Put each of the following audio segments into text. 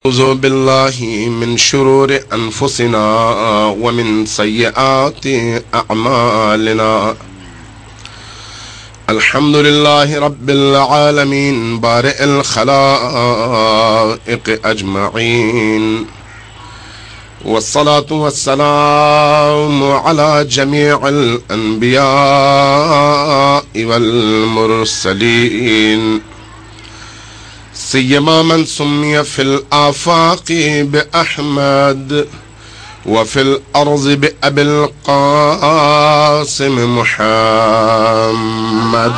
أعوذ بالله من شرور أنفسنا ومن سيئات أعمالنا. الحمد لله رب العالمين بارئ الخلائق أجمعين، والصلاة والسلام على جميع الأنبياء والمرسلين، سيما من سمي في الآفاق بأحمد وفي الأرض بأبي القاسم محمد.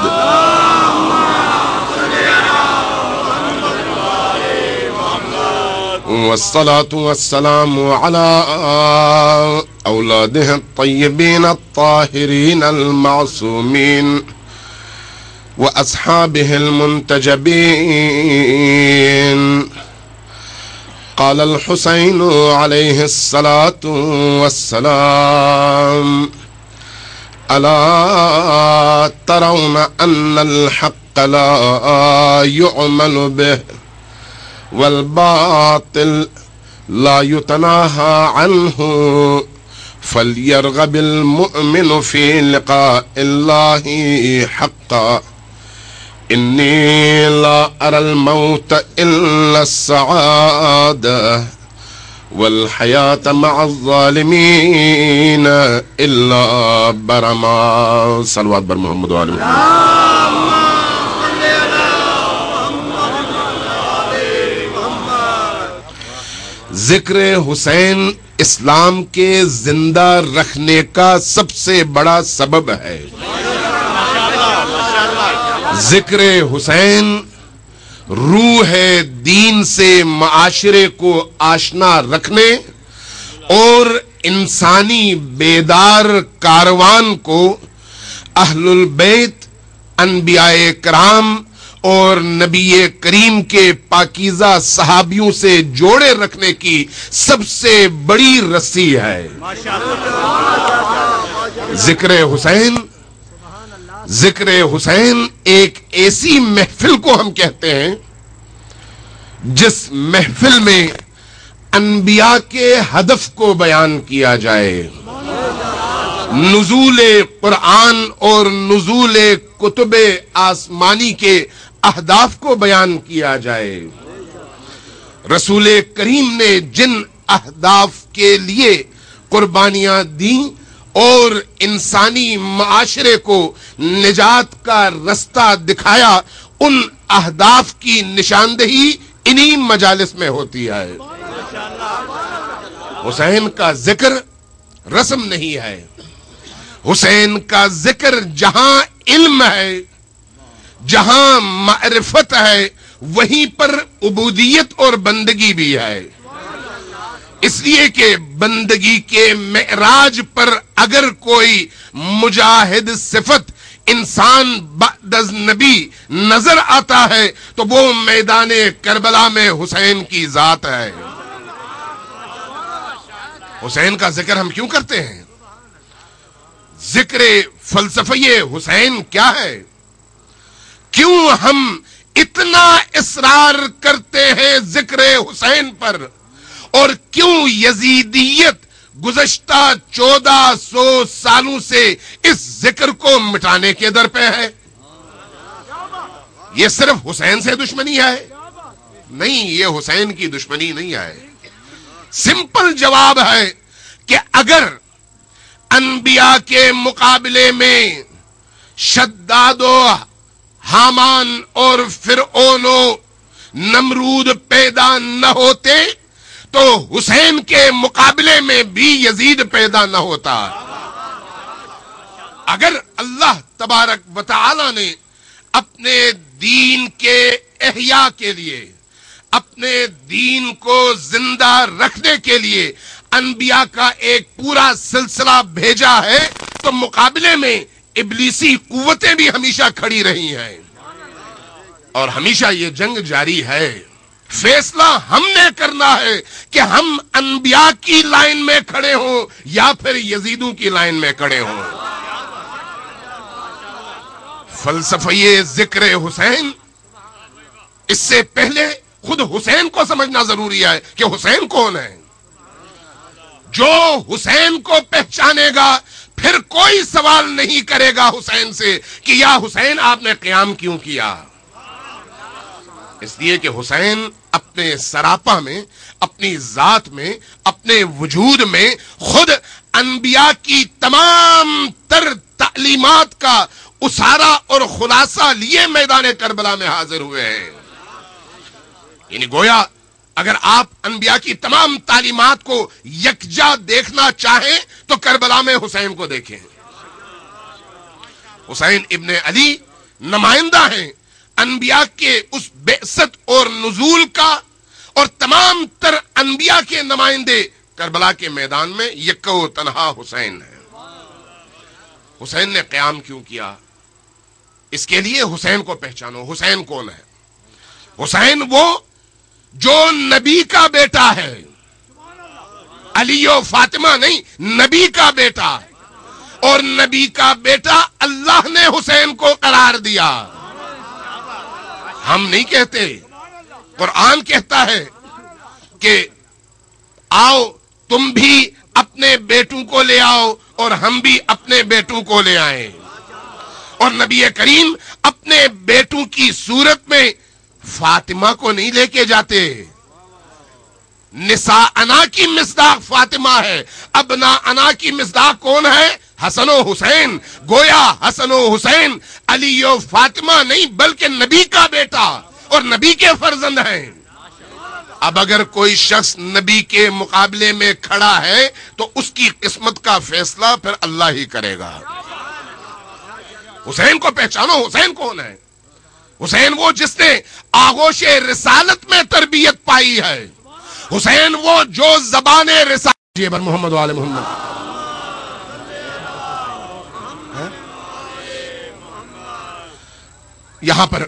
والصلاة والسلام على أولاده الطيبين الطاهرين المعصومين وأصحابه المنتجبين. قال الحسين عليه الصلاة والسلام: ألا ترون أن الحق لا يعمل به والباطل لا يتناهى عنه، فليرغب المؤمن في لقاء الله حقا. إني لا أرى الموت إلا السعادة والحياة مع الظالمين إلا برما. صلوات بر محمد وآل محمد. ذکر حسین اسلام کے زندہ رکھنے کا سب سے بڑا سبب ہے۔ ذکر حسین روح دین سے معاشرے کو آشنا رکھنے اور انسانی بیدار کاروان کو اہل البیت، انبیاء کرام اور نبی کریم کے پاکیزہ صحابیوں سے جوڑے رکھنے کی سب سے بڑی رسی ہے۔ ذکر حسین ایک ایسی محفل کو ہم کہتے ہیں جس محفل میں انبیاء کے ہدف کو بیان کیا جائے، نزول قرآن اور نزول کتب آسمانی کے اہداف کو بیان کیا جائے، رسول کریم نے جن اہداف کے لیے قربانیاں دیں اور انسانی معاشرے کو نجات کا رستہ دکھایا، ان اہداف کی نشاندہی انہی مجالس میں ہوتی ہے۔ حسین کا ذکر رسم نہیں ہے، حسین کا ذکر جہاں علم ہے، جہاں معرفت ہے، وہیں پر عبودیت اور بندگی بھی ہے۔ اس لیے کہ بندگی کے معراج پر اگر کوئی مجاہد صفت انسان بعد از نبی نظر آتا ہے تو وہ میدان کربلا میں حسین کی ذات ہے۔ حسین کا ذکر ہم کیوں کرتے ہیں؟ ذکر فلسفہ حسین کیا ہے؟ کیوں ہم اتنا اصرار کرتے ہیں ذکر حسین پر، اور کیوں یزیدیت گزشتہ 1400 سالوں سے اس ذکر کو مٹانے کے در پہ ہے؟ یہ صرف حسین سے دشمنی ہے؟ نہیں، یہ حسین کی دشمنی نہیں ہے۔ سمپل جواب ہے کہ اگر انبیاء کے مقابلے میں شداد و حامان اور فرعون و نمرود پیدا نہ ہوتے تو حسین کے مقابلے میں بھی یزید پیدا نہ ہوتا۔ اگر اللہ تبارک و تعالی نے اپنے دین کے احیاء کے لیے، اپنے دین کو زندہ رکھنے کے لیے انبیاء کا ایک پورا سلسلہ بھیجا ہے تو مقابلے میں ابلیسی قوتیں بھی ہمیشہ کھڑی رہی ہیں، اور ہمیشہ یہ جنگ جاری ہے۔ فیصلہ ہم نے کرنا ہے کہ ہم انبیاء کی لائن میں کھڑے ہوں یا پھر یزیدوں کی لائن میں کھڑے ہوں۔ فلسفہ ذکر حسین اس سے پہلے خود حسین کو سمجھنا ضروری ہے کہ حسین کون ہے. جو حسین کو پہچانے گا پھر کوئی سوال نہیں کرے گا حسین سے کہ یا حسین آپ نے قیام کیوں کیا. اس لیے کہ حسین اپنے سراپا میں، اپنی ذات میں، اپنے وجود میں خود انبیاء کی تمام تر تعلیمات کا اسارہ اور خلاصہ لیے میدان کربلا میں حاضر ہوئے ہیں. یعنی گویا اگر آپ انبیاء کی تمام تعلیمات کو یکجا دیکھنا چاہیں تو کربلا میں حسین کو دیکھیں. حسین ابن علی نمائندہ ہیں انبیاء کے اس بعثت اور نزول کا، اور تمام تر انبیاء کے نمائندے کربلا کے میدان میں یکو تنہا حسین ہے. حسین نے قیام کیوں کیا؟ اس کے لیے حسین کو پہچانو. حسین کون ہے؟ حسین وہ جو نبی کا بیٹا ہے. علی و فاطمہ نہیں، نبی کا بیٹا. اور نبی کا بیٹا اللہ نے حسین کو قرار دیا. ہم نہیں کہتے، قرآن کہتا ہے کہ آؤ تم بھی اپنے بیٹوں کو لے آؤ اور ہم بھی اپنے بیٹوں کو لے آئیں. اور نبی کریم اپنے بیٹوں کی صورت میں فاطمہ کو نہیں لے کے جاتے. نساء انا کی مصداق فاطمہ ہے، ابنا انا کی مصداق کون ہے؟ حسن و حسین. گویا حسن و حسین علی و فاطمہ نہیں بلکہ نبی کا بیٹا اور نبی کے فرزند ہیں. اب اگر کوئی شخص نبی کے مقابلے میں کھڑا ہے تو اس کی قسمت کا فیصلہ پھر اللہ ہی کرے گا. حسین کو پہچانو. حسین کون ہے؟ حسین وہ جس نے آغوش رسالت میں تربیت پائی ہے. حسین وہ جو زبان رسالت جی بر محمد و آل محمد. یہاں پر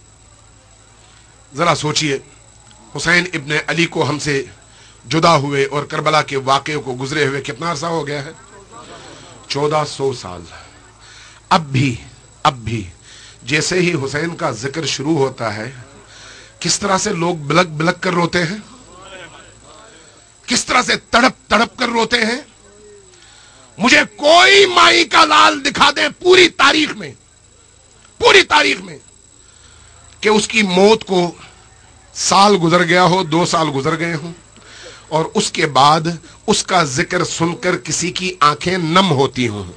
ذرا سوچئے، حسین ابن علی کو ہم سے جدا ہوئے اور کربلا کے واقعے کو گزرے ہوئے کتنا عرصہ ہو گیا ہے؟ 1400 سال. اب بھی جیسے ہی حسین کا ذکر شروع ہوتا ہے کس طرح سے لوگ بلک بلک کر روتے ہیں، کس طرح سے تڑپ تڑپ کر روتے ہیں. مجھے کوئی مائی کا لال دکھا دیں پوری تاریخ میں کہ اس کی موت کو سال گزر گیا ہو، 2 سال گزر گئے ہوں اور اس کے بعد اس کا ذکر سن کر کسی کی آنکھیں نم ہوتی ہوں.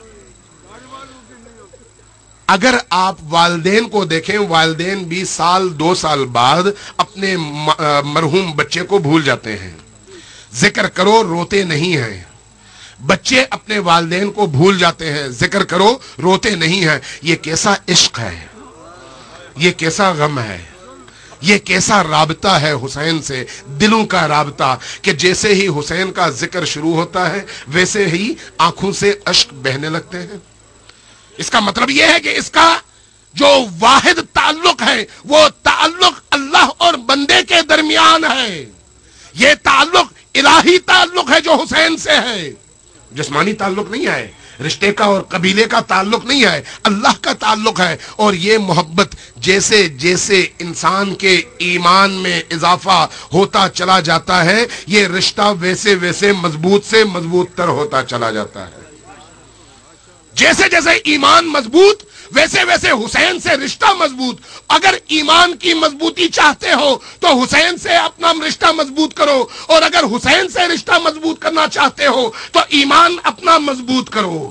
اگر آپ والدین کو دیکھیں، والدین بھی سال 2 سال بعد اپنے مرحوم بچے کو بھول جاتے ہیں. ذکر کرو روتے نہیں ہیں. بچے اپنے والدین کو بھول جاتے ہیں، ذکر کرو روتے نہیں ہیں. یہ کیسا عشق ہے، یہ کیسا غم ہے، یہ کیسا رابطہ ہے حسین سے، دلوں کا رابطہ کہ جیسے ہی حسین کا ذکر شروع ہوتا ہے ویسے ہی آنکھوں سے اشک بہنے لگتے ہیں. اس کا مطلب یہ ہے کہ اس کا جو واحد تعلق ہے وہ تعلق اللہ اور بندے کے درمیان ہے. یہ تعلق الہی تعلق ہے جو حسین سے ہے، جسمانی تعلق نہیں ہے، رشتے کا اور قبیلے کا تعلق نہیں ہے، اللہ کا تعلق ہے. اور یہ محبت جیسے جیسے انسان کے ایمان میں اضافہ ہوتا چلا جاتا ہے یہ رشتہ ویسے ویسے مضبوط سے مضبوط تر ہوتا چلا جاتا ہے. جیسے جیسے ایمان مضبوط ویسے ویسے حسین سے رشتہ مضبوط. اگر ایمان کی مضبوطی چاہتے ہو تو حسین سے اپنا رشتہ مضبوط کرو، اور اگر حسین سے رشتہ مضبوط کرنا چاہتے ہو تو ایمان اپنا مضبوط کرو.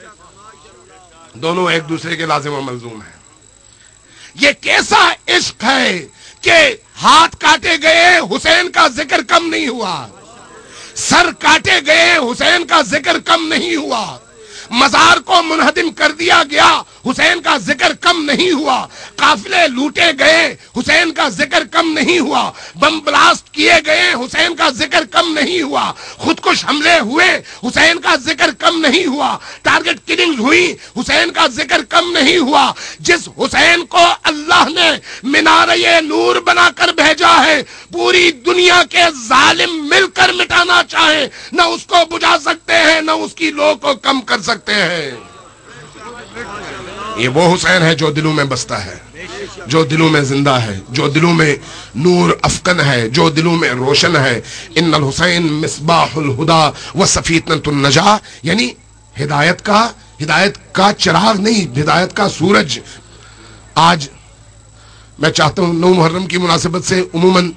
دونوں ایک دوسرے کے لازم و ملزوم ہیں. یہ کیسا عشق ہے کہ ہاتھ کاٹے گئے حسین کا ذکر کم نہیں ہوا، سر کاٹے گئے حسین کا ذکر کم نہیں ہوا، مزار کو منہدم کر دیا گیا حسین کا ذکر کم نہیں ہوا، قافلے لوٹے گئے حسین کا ذکر کم نہیں ہوا، بم بلاسٹ کیے گئے حسین کا ذکر کم نہیں ہوا، خودکش حملے ہوئے حسین کا ذکر کم نہیں ہوا، ٹارگٹ کلنگز ہوئی حسین کا ذکر کم نہیں ہوا. جس حسین کو اللہ نے منارہ نور بنا کر بھیجا ہے پوری دنیا کے ظالم مل کر مٹانا چاہے نہ اس کو بجھا سکتے ہیں نہ اس کی لو کو کم کر سکتے ہیں. یہ وہ حسین ہے جو دلوں میں بستا ہے، جو دلوں میں زندہ ہے، جو دلوں میں نور افکن ہے، جو دلوں میں روشن ہے۔ ان الحسین مصباح الہدی و سفینۃ النجاہ، یعنی ہدایت کا چراغ نہیں، ہدایت کا سورج۔ آج میں چاہتا ہوں 9 محرم کی مناسبت سے عموماً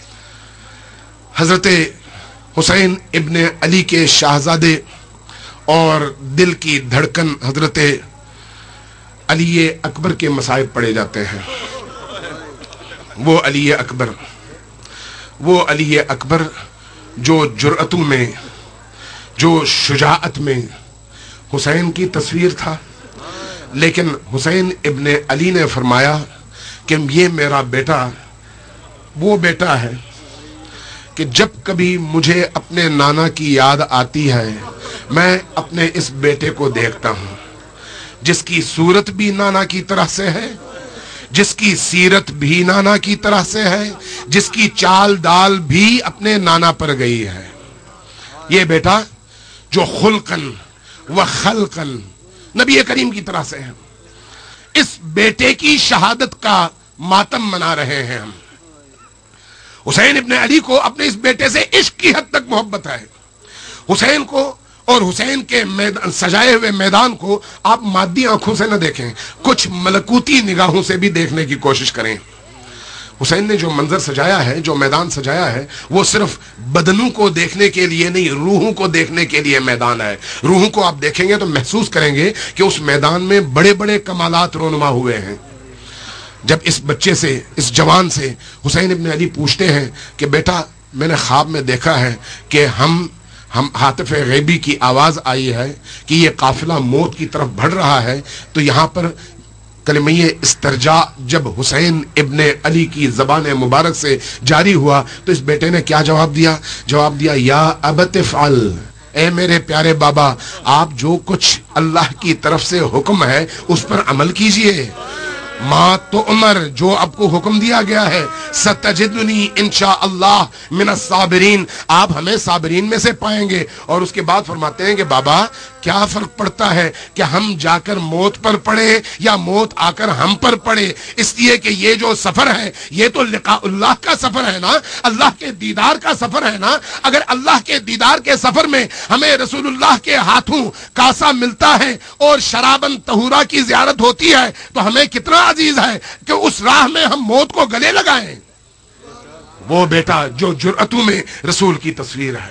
حضرت حسین ابن علی کے شاہزادے اور دل کی دھڑکن حضرت علی اکبر کے مصائب پڑھے جاتے ہیں۔ وہ علی اکبر جو جرأتوں میں، جو شجاعت میں حسین کی تصویر تھا، لیکن حسین ابن علی نے فرمایا کہ یہ میرا بیٹا وہ بیٹا ہے کہ جب کبھی مجھے اپنے نانا کی یاد آتی ہے میں اپنے اس بیٹے کو دیکھتا ہوں، جس کی صورت بھی نانا کی طرح سے ہے، جس کی سیرت بھی نانا کی طرح سے ہے، جس کی چال ڈال بھی اپنے نانا پر گئی ہے۔ یہ بیٹا جو خلقن و خلقن نبی کریم کی طرح سے ہے، اس بیٹے کی شہادت کا ماتم منا رہے ہیں ہم۔ حسین ابن علی کو اپنے اس بیٹے سے عشق کی حد تک محبت ہے۔ حسین کو اور حسین کے سجائے ہوئے میدان کو آپ مادی آنکھوں سے نہ دیکھیں، کچھ ملکوتی نگاہوں سے بھی دیکھنے کی کوشش کریں۔ حسین نے جو منظر سجایا ہے، جو میدان سجایا ہے، وہ صرف بدنوں کو دیکھنے کے لیے نہیں، روحوں کو دیکھنے کے لیے میدان ہے۔ روحوں کو آپ دیکھیں گے تو محسوس کریں گے کہ اس میدان میں بڑے بڑے کمالات رونما ہوئے ہیں۔ جب اس بچے سے، اس جوان سے حسین ابن علی پوچھتے ہیں کہ بیٹا میں نے خواب میں دیکھا ہے کہ ہم ہاتف غیبی کی آواز آئی ہے کہ یہ قافلہ موت کی طرف بڑھ رہا ہے، تو یہاں پر کلمہ استرجاع جب حسین ابن علی کی زبان مبارک سے جاری ہوا تو اس بیٹے نے کیا جواب دیا؟ یا ابت افعل، اے میرے پیارے بابا، آپ جو کچھ اللہ کی طرف سے حکم ہے اس پر عمل کیجئے۔ ما تو عمر، جو آپ کو حکم دیا گیا ہے، ستجدنی انشاءاللہ من الصابرین، آپ ہمیں صابرین میں سے پائیں گے۔ اور اس کے بعد فرماتے ہیں کہ بابا کیا فرق پڑتا ہے کہ ہم جا کر موت پر پڑے یا موت آ کر ہم پر پڑے، اس لیے کہ یہ جو سفر ہے یہ تو لقاء اللہ کا سفر ہے نا، اللہ کے دیدار کا سفر ہے نا۔ اگر اللہ کے دیدار کے سفر میں ہمیں رسول اللہ کے ہاتھوں کاسا ملتا ہے اور شرابن طہورا کی زیارت ہوتی ہے تو ہمیں کتنا عزیز ہے کہ اس راہ میں ہم موت کو گلے لگائیں۔ وہ بیٹا جو جرأتوں میں رسول کی تصویر ہے۔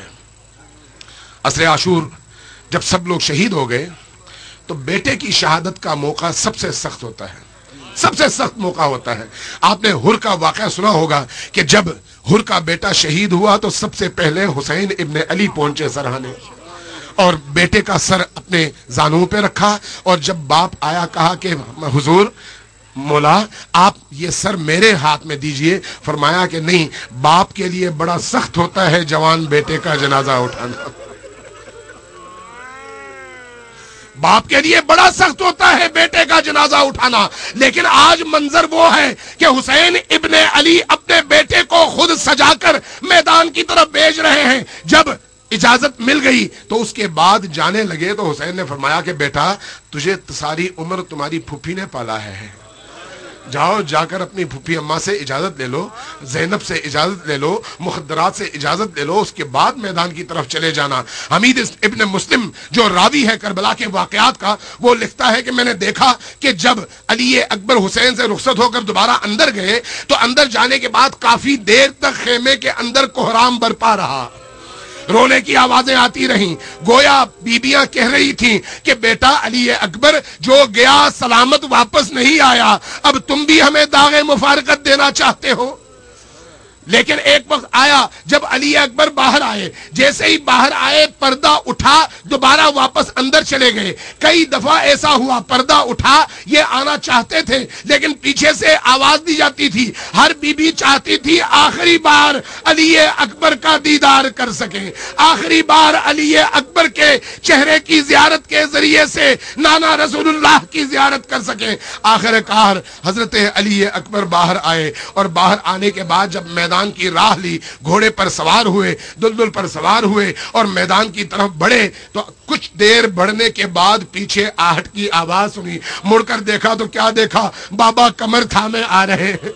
عصر عاشور جب سب لوگ شہید ہو گئے تو بیٹے کی شہادت کا موقع سب سے سخت ہوتا ہے، سب سے سخت موقع ہوتا ہے۔ آپ نے حر کا واقعہ سنا ہوگا کہ جب حر کا بیٹا شہید ہوا تو سب سے پہلے حسین ابن علی پہنچے سرہانے، اور بیٹے کا سر اپنے زانوں پہ رکھا، اور جب باپ آیا کہا کہ حضور مولا آپ یہ سر میرے ہاتھ میں دیجئے، فرمایا کہ نہیں، باپ کے لیے بڑا سخت ہوتا ہے جوان بیٹے کا جنازہ اٹھانا، باپ کے لیے بڑا سخت ہوتا ہے بیٹے کا جنازہ اٹھانا۔ لیکن آج منظر وہ ہے کہ حسین ابن علی اپنے بیٹے کو خود سجا کر میدان کی طرف بھیج رہے ہیں۔ جب اجازت مل گئی تو اس کے بعد جانے لگے تو حسین نے فرمایا کہ بیٹا تجھے ساری عمر تمہاری پھوپھی نے پالا ہے، جاؤ جا کر اپنی پھوپھی اماں سے اجازت لے لو، زینب سے اجازت لے لو، مخدرات سے اجازت لے لو، اس کے بعد میدان کی طرف چلے جانا۔ حمید ابن مسلم جو راوی ہے کربلا کے واقعات کا، وہ لکھتا ہے کہ میں نے دیکھا کہ جب علی اکبر حسین سے رخصت ہو کر دوبارہ اندر گئے تو اندر جانے کے بعد کافی دیر تک خیمے کے اندر کوہرام برپا رہا، رونے کی آوازیں آتی رہیں، گویا بیبیاں کہہ رہی تھیں کہ بیٹا علی اکبر جو گیا سلامت واپس نہیں آیا، اب تم بھی ہمیں داغ مفارقت دینا چاہتے ہو۔ لیکن ایک وقت آیا جب علی اکبر باہر آئے، جیسے ہی باہر آئے پردہ اٹھا، دوبارہ واپس اندر چلے گئے۔ کئی دفعہ ایسا ہوا پردہ اٹھا، یہ آنا چاہتے تھے لیکن پیچھے سے آواز دی جاتی تھی۔ ہر بی بی چاہتی تھی آخری بار علی اکبر کا دیدار کر سکیں، آخری بار علی اکبر کے چہرے کی زیارت کے ذریعے سے نانا رسول اللہ کی زیارت کر سکیں۔ آخر کار حضرت علی اکبر باہر آئے، اور باہر آنے کے بعد جب میدان میدان کی راہ لی، گھوڑے پر سوار ہوئے، دلدل پر سوار ہوئے اور میدان کی طرف بڑھے تو کچھ دیر بڑھنے کے بعد پیچھے آہٹ کی آواز سنی، مڑ کر دیکھا تو کیا دیکھا؟ بابا کمر تھامے آ رہے ہیں،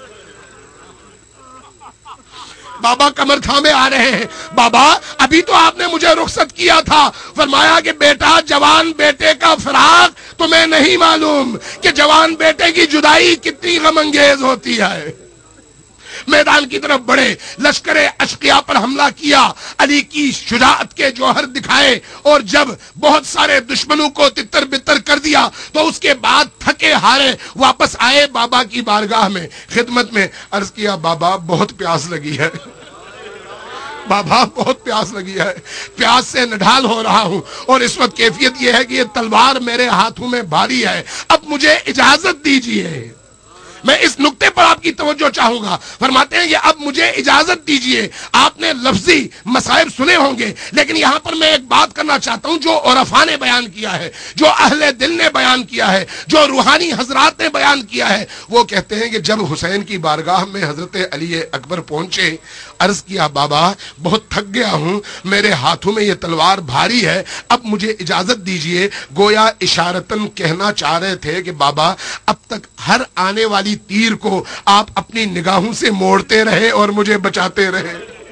بابا کمر تھامے آ رہے ہیں۔ بابا ابھی تو آپ نے مجھے رخصت کیا تھا، فرمایا کہ بیٹا جوان بیٹے کا فراق تمہیں نہیں معلوم کہ جوان بیٹے کی جدائی کتنی غم انگیز ہوتی ہے۔ میدان کی طرف بڑھے، لشکر اشقیاء پر حملہ کیا، علی کی شجاعت کے جوہر دکھائے، اور جب بہت سارے دشمنوں کو تتر بتر کر دیا تو اس کے بعد تھکے ہارے واپس آئے بابا کی بارگاہ میں، خدمت میں عرض کیا بابا بہت پیاس لگی ہے، بابا بہت پیاس لگی ہے، پیاس سے نڈھال ہو رہا ہوں، اور اس وقت کیفیت یہ ہے کہ یہ تلوار میرے ہاتھوں میں بھاری ہے، اب مجھے اجازت دیجیے۔ میں اس نقطے پر آپ کی توجہ چاہوں گا۔ فرماتے ہیں کہ اب مجھے اجازت دیجئے۔ آپ نے لفظی مصائب سنے ہوں گے، لیکن یہاں پر میں ایک بات کرنا چاہتا ہوں جو عرفاء نے بیان کیا ہے، جو اہل دل نے بیان کیا ہے، جو روحانی حضرات نے بیان کیا ہے۔ وہ کہتے ہیں کہ جب حسین کی بارگاہ میں حضرت علی اکبر پہنچے، عرض کیا بابا بہت تھک گیا ہوں، میرے ہاتھوں میں یہ تلوار بھاری ہے، اب مجھے اجازت دیجئے۔ گویا اشارتاً کہنا چاہ رہے تھے کہ بابا اب تک ہر آنے والی تیر کو آپ اپنی نگاہوں سے موڑتے رہے اور مجھے بچاتے رہے۔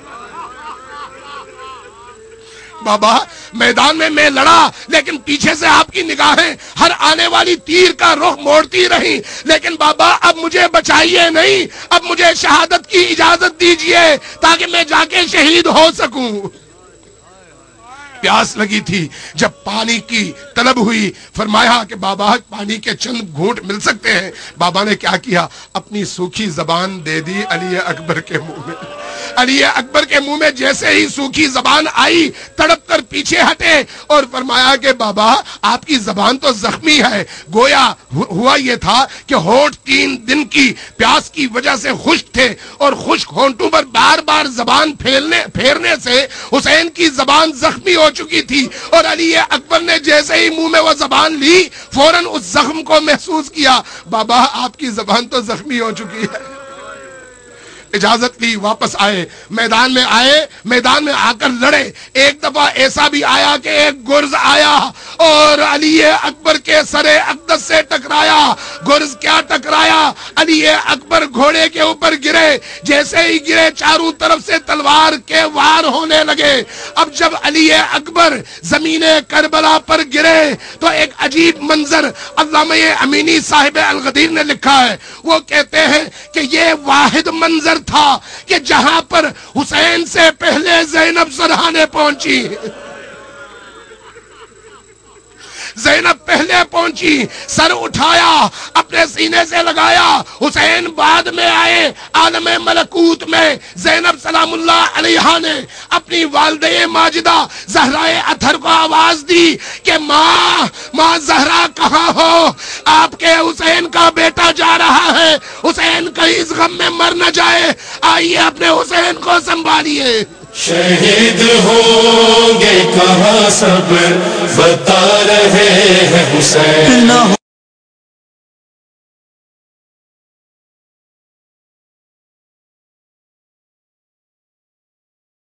بابا میدان میں لڑا، لیکن پیچھے سے آپ کی نگاہیں ہر آنے والی تیر کا رخ موڑتی رہیں، لیکن بابا اب مجھے بچائیے نہیں، اب مجھے شہادت کی اجازت دیجئے تاکہ میں جا کے شہید ہو سکوں۔ پیاس لگی تھی، جب پانی کی طلب ہوئی فرمایا کہ بابا پانی کے چند گھونٹ مل سکتے ہیں۔ بابا نے کیا کیا؟ اپنی سوکھی زبان دے دی علی اکبر کے منہ میں۔ علی اکبر کے منہ میں جیسے ہی سوکھی زبان آئی، تڑپ کر پیچھے ہٹے اور فرمایا کہ بابا آپ کی زبان تو زخمی ہے۔ گویا ہوا یہ تھا کہ ہونٹ 3 دن کی پیاس کی وجہ سے خشک تھے، اور خشک ہونٹوں پر بار بار زبان پھیرنے سے حسین کی زبان زخمی ہو چکی تھی، اور علی اکبر نے جیسے ہی منہ میں وہ زبان لی فوراً اس زخم کو محسوس کیا۔ بابا آپ کی زبان تو زخمی ہو چکی ہے۔ اجازت لی، واپس آئے، میدان میں آ کر لڑے۔ ایک دفعہ ایسا بھی آیا کہ ایک گرز آیا اور علی اکبر کے سر اقدس سے ٹکرایا۔ گرز کیا ٹکرایا؟ علی اکبر گھوڑے کے اوپر گرے، جیسے ہی گرے چاروں طرف سے تلوار کے وار ہونے لگے۔ اب جب علی اکبر زمین کربلا پر گرے تو ایک عجیب منظر علامہ امینی صاحب الغدیر نے لکھا ہے۔ وہ کہتے ہیں کہ یہ واحد منظر تھا کہ جہاں پر حسین سے پہلے زینب زرہا نے پہنچی، زینب پہلے پہنچی، سر اٹھایا، اپنے سینے سے لگایا، حسین بعد میں آئے۔ عالم ملکوت میں زینب سلام اللہ علیہا نے اپنی والدہ ماجدہ زہرائے اطہر کو آواز دی کہ ماں زہرا کہاں ہو؟ آپ کے حسین کا بیٹا جا رہا ہے، حسین کہیں اس غم میں مر نہ جائے، آئیے اپنے حسین کو سنبھالیے۔ شہید ہوں گے کہاں سب بتا رہے ہیں حسین نہ